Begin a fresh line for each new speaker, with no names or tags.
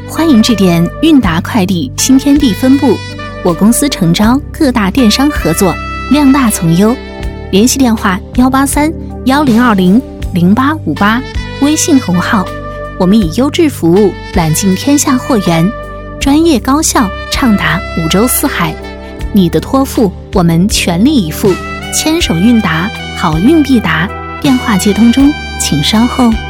欢迎致电韵达快递新天地分部，我公司诚招各大电商合作，量大从优。联系电话183-1020-0858，微信红号。我们以优质服务揽尽天下货源，专业高效畅达5洲4海。你的托付，我们全力以赴。牵手韵达，好运必达。电话接通中，请稍后。